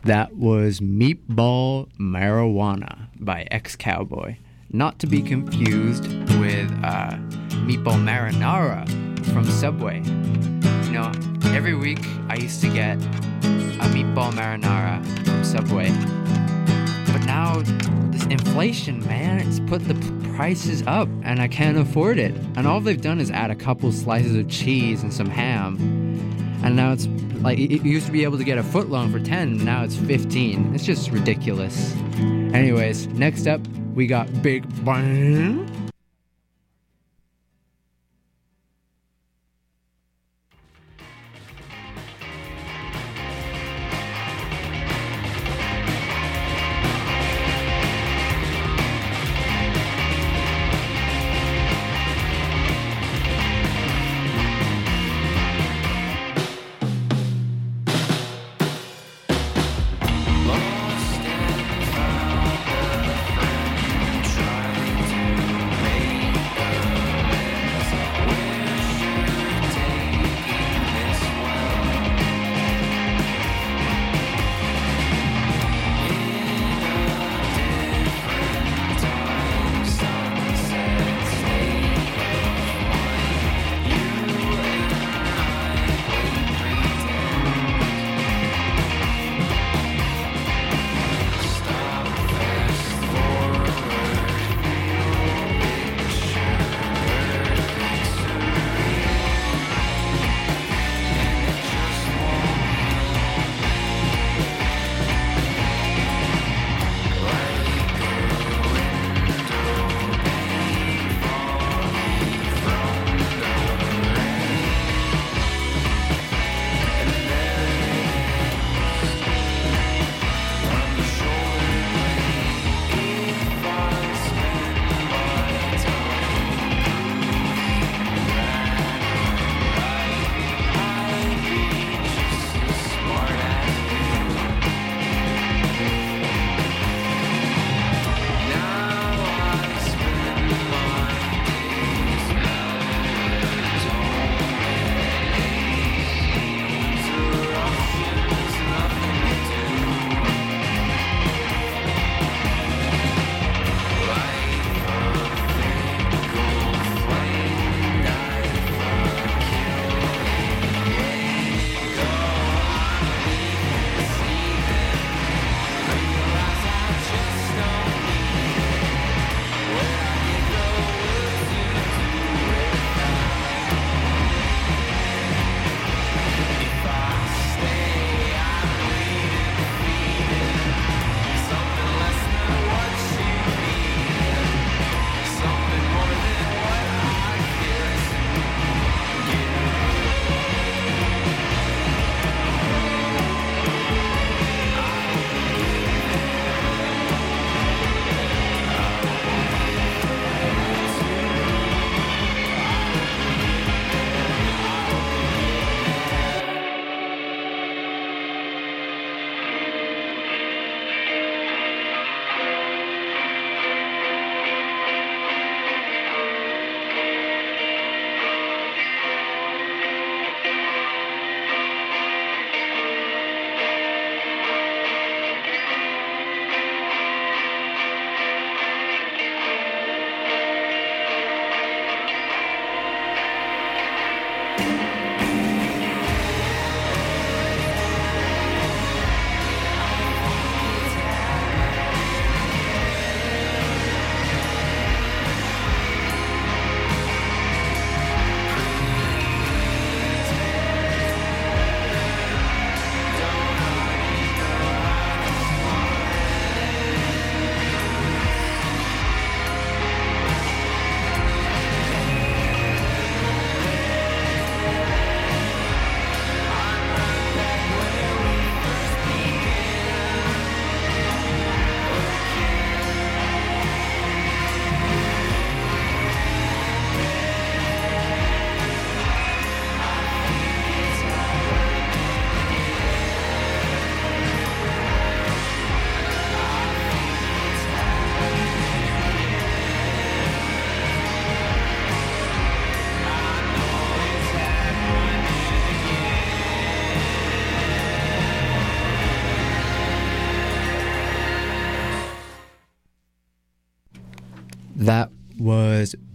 That was Meatball Marijuana by Ex-Cowboy. Not to be confused with Meatball Marinara from Subway. You know, every week I used to get a Meatball Marinara from Subway. But now, this inflation, man, it's put the prices up and I can't afford it. And all they've done is add a couple slices of cheese and some ham. And now it's like, it used to be able to get a foot long for 10, now it's 15. It's just ridiculous. Anyways, next up, we got Big Bang. Lost and found a friend, tried to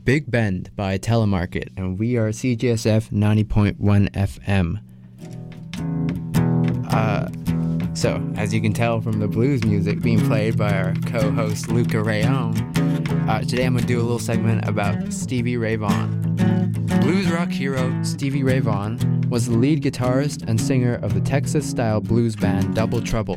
Big Bend by Telemarket, and we are CJSF 90.1 FM. So, as you can tell from the blues music being played by our co-host Luca Rayon, today I'm going to do a little segment about Stevie Ray Vaughan. Blues rock hero Stevie Ray Vaughan was the lead guitarist and singer of the Texas-style blues band Double Trouble.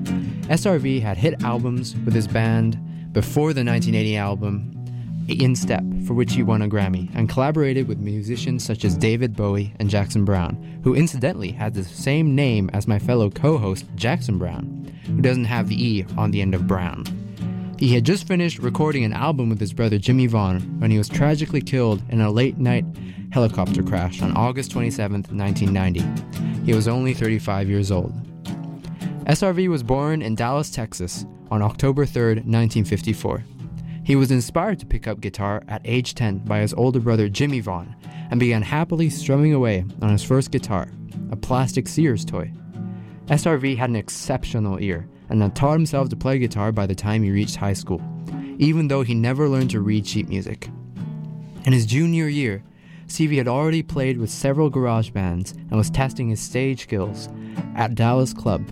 SRV had hit albums with his band before the 1980 album In Step, for which he won a Grammy, and collaborated with musicians such as David Bowie and Jackson Browne, who incidentally had the same name as my fellow co-host Jackson Browne, who doesn't have the E on the end of Brown. He had just finished recording an album with his brother Jimmy Vaughan when he was tragically killed in a late-night helicopter crash on August 27, 1990. He was only 35 years old. SRV was born in Dallas, Texas on October 3, 1954. He was inspired to pick up guitar at age 10 by his older brother Jimmy Vaughan and began happily strumming away on his first guitar, a plastic Sears toy. SRV had an exceptional ear and had taught himself to play guitar by the time he reached high school, even though he never learned to read sheet music. In his junior year, Stevie had already played with several garage bands and was testing his stage skills at a Dallas club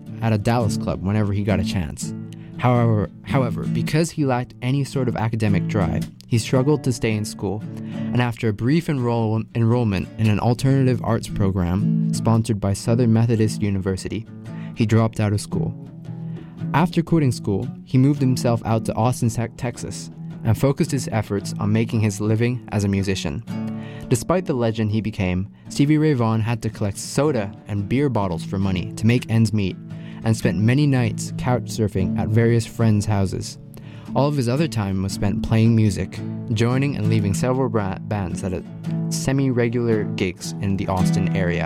whenever he got a chance. However, because he lacked any sort of academic drive, he struggled to stay in school, and after a brief enrollment in an alternative arts program sponsored by Southern Methodist University, he dropped out of school. After quitting school, he moved himself out to Austin, Texas, and focused his efforts on making his living as a musician. Despite the legend he became, Stevie Ray Vaughan had to collect soda and beer bottles for money to make ends meet, and spent many nights couch surfing at various friends' houses. All of his other time was spent playing music, joining and leaving several bands at semi-regular gigs in the Austin area.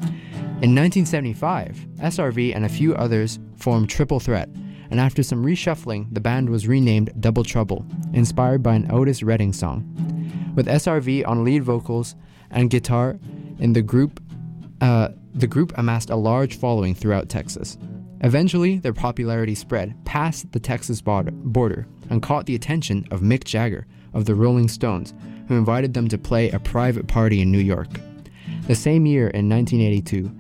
In 1975, SRV and a few others formed Triple Threat, and after some reshuffling, the band was renamed Double Trouble, inspired by an Otis Redding song. With SRV on lead vocals and guitar in the group amassed a large following throughout Texas. Eventually, their popularity spread past the Texas border and caught the attention of Mick Jagger of the Rolling Stones, who invited them to play a private party in New York. The same year, in 1982,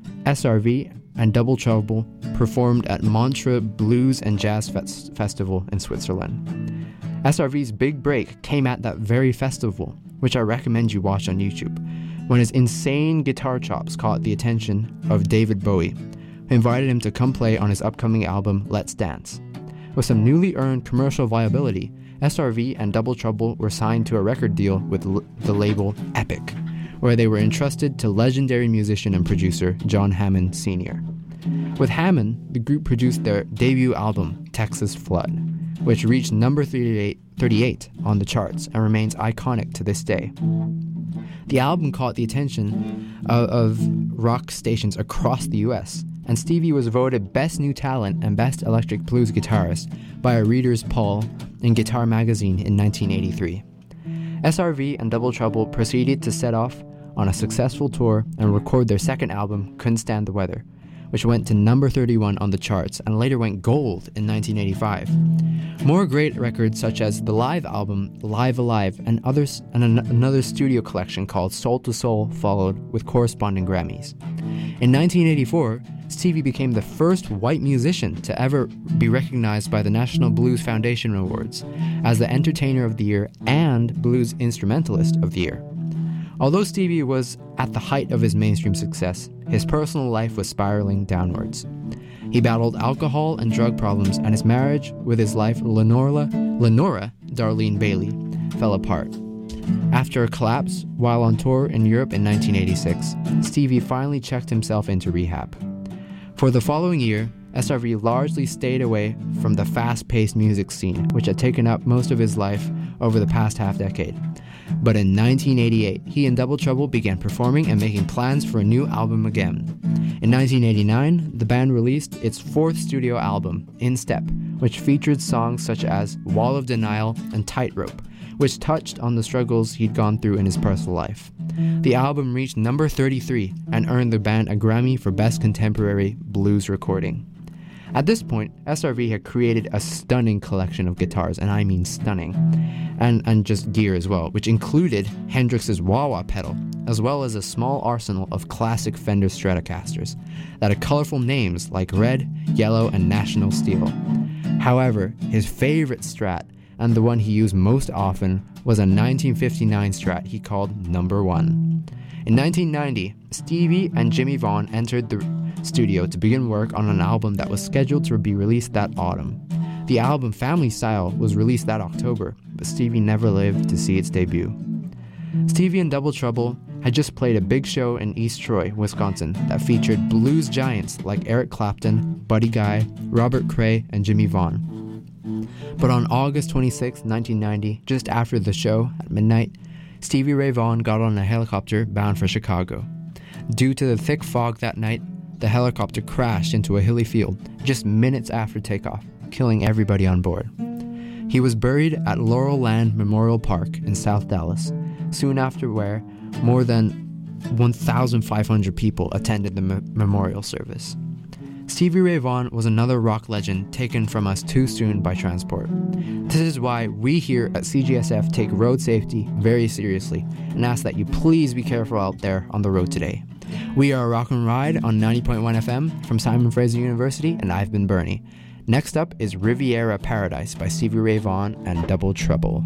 SRV and Double Trouble performed at Montreux Blues and Jazz Festival in Switzerland. SRV's big break came at that very festival, which I recommend you watch on YouTube, when his insane guitar chops caught the attention of David Bowie, who invited him to come play on his upcoming album, Let's Dance. With some newly earned commercial viability, SRV and Double Trouble were signed to a record deal with the label Epic, where they were entrusted to legendary musician and producer John Hammond Sr. With Hammond, the group produced their debut album, Texas Flood, which reached number 38 on the charts and remains iconic to this day. The album caught the attention of rock stations across the U.S., and Stevie was voted Best New Talent and Best Electric Blues Guitarist by a reader's poll in Guitar Magazine in 1983. SRV and Double Trouble proceeded to set off on a successful tour and record their second album, Couldn't Stand the Weather, which went to number 31 on the charts and later went gold in 1985. More great records such as the live album Live Alive and another studio collection called Soul to Soul followed with corresponding Grammys. In 1984, Stevie became the first white musician to ever be recognized by the National Blues Foundation Awards as the Entertainer of the Year and Blues Instrumentalist of the Year. Although Stevie was at the height of his mainstream success, his personal life was spiraling downwards. He battled alcohol and drug problems, and his marriage with his wife Lenora Darlene Bailey fell apart. After a collapse while on tour in Europe in 1986, Stevie finally checked himself into rehab. For the following year, SRV largely stayed away from the fast-paced music scene, which had taken up most of his life over the past half-decade. But in 1988, he and Double Trouble began performing and making plans for a new album again. In 1989, the band released its fourth studio album, In Step, which featured songs such as Wall of Denial and Tightrope, which touched on the struggles he'd gone through in his personal life. The album reached number 33 and earned the band a Grammy for Best Contemporary Blues Recording. At this point, SRV had created a stunning collection of guitars, and I mean stunning, and just gear as well, which included Hendrix's wah-wah pedal, as well as a small arsenal of classic Fender Stratocasters that had colorful names like Red, Yellow, and National Steel. However, his favorite Strat, and the one he used most often, was a 1959 Strat he called Number 1. In 1990, Stevie and Jimmy Vaughn entered the studio to begin work on an album that was scheduled to be released that autumn. The album Family Style was released that October, but Stevie never lived to see its debut. Stevie and Double Trouble had just played a big show in East Troy, Wisconsin, that featured blues giants like Eric Clapton, Buddy Guy, Robert Cray, and Jimmy Vaughn. But on August 26, 1990, just after the show at midnight, Stevie Ray Vaughan got on a helicopter bound for Chicago. Due to the thick fog that night, the helicopter crashed into a hilly field just minutes after takeoff, killing everybody on board. He was buried at Laurel Land Memorial Park in South Dallas, soon after where more than 1,500 people attended the memorial service. Stevie Ray Vaughan was another rock legend taken from us too soon by transport. This is why we here at CGSF take road safety very seriously and ask that you please be careful out there on the road today. We are Rock and Ride on 90.1 FM from Simon Fraser University, and I've been Bernie. Next up is Riviera Paradise by Stevie Ray Vaughan and Double Trouble.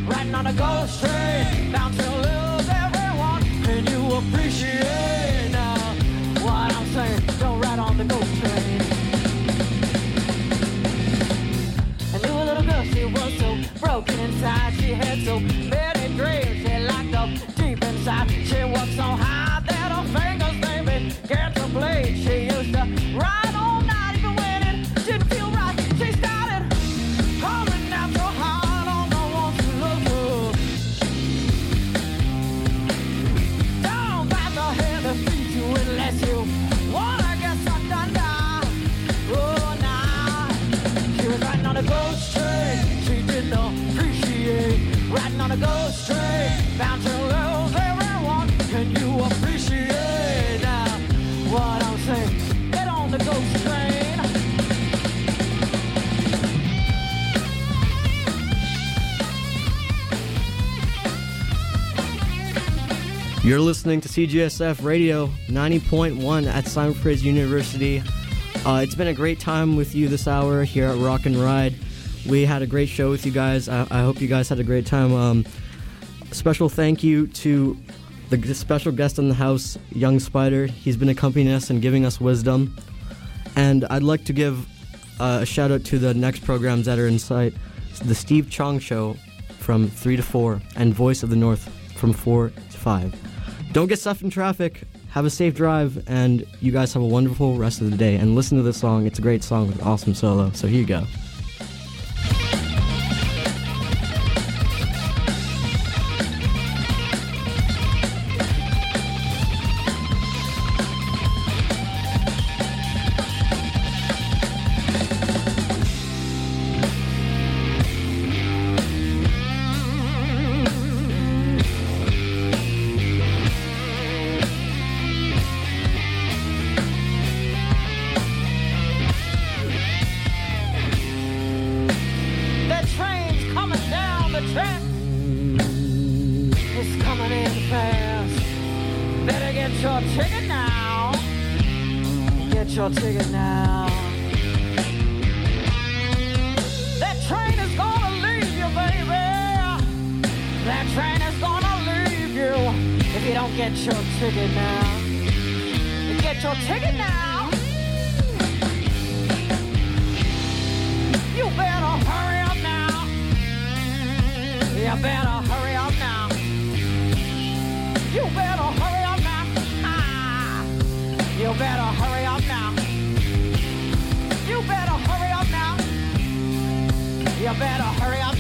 riding on a ghost train, bound to lose everyone. Can you appreciate what I'm saying? Don't ride on the ghost train. I knew a little girl, she was so broken inside. She had so many dreams, she locked up deep inside. She was so high that her fingers, baby, get to bleed. She used to ride all night even when it didn't feel right. She started humming out so hard on the ones who love her. Down by the head that feeds you unless you wanna get sucked under. Oh, nah. She was riding on a ghost train. She didn't appreciate riding on a ghost train, bound to lose everyone. Can you appreciate what I'm saying? Get on the ghost train. You're listening to CGSF Radio 90.1 at Simon Fraser University. It's been a great time with you this hour here at Rock and Ride. We had a great show with you guys. I hope you guys had a great time. Special thank you to the special guest in the house, Young Spider. He's been accompanying us and giving us wisdom. And I'd like to give a shout out to the next programs that are in sight. The Steve Chong Show from 3 to 4 and Voice of the North from 4 to 5. Don't get stuck in traffic. Have a safe drive, and you guys have a wonderful rest of the day. And listen to this song. It's a great song with an awesome solo. So here you go. You better hurry up now.